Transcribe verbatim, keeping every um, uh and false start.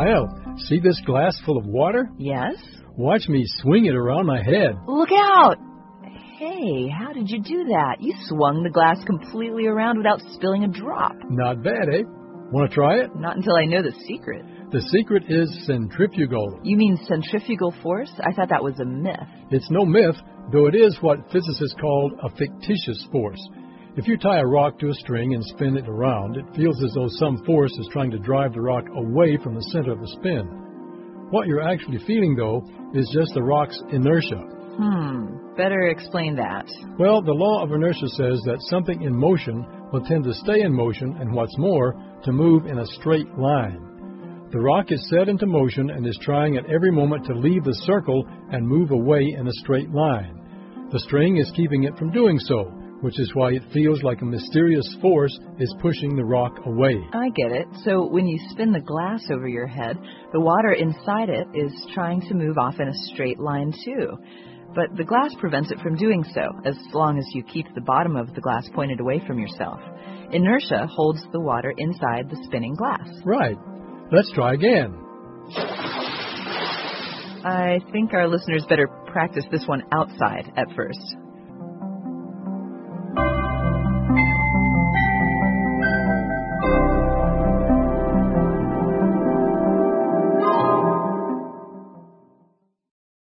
Kyle, see this glass full of water? Yes. Watch me swing it around my head. Look out! Hey, how did you do that? You swung the glass completely around without spilling a drop. Not bad, eh? Want to try it? Not until I know the secret. The secret is centrifugal. You mean centrifugal force? I thought that was a myth. It's no myth, though it is what physicists call a fictitious force. If you tie a rock to a string and spin it around, it feels as though some force is trying to drive the rock away from the center of the spin. What you're actually feeling, though, is just the rock's inertia. Hmm, better explain that. Well, the law of inertia says that something in motion will tend to stay in motion and, what's more, to move in a straight line. The rock is set into motion and is trying at every moment to leave the circle and move away in a straight line. The string is keeping it from doing so, which is why it feels like a mysterious force is pushing the rock away. I get it. So when you spin the glass over your head, the water inside it is trying to move off in a straight line too. But the glass prevents it from doing so, as long as you keep the bottom of the glass pointed away from yourself. Inertia holds the water inside the spinning glass. Right. Let's try again. I think our listeners better practice this one outside at first.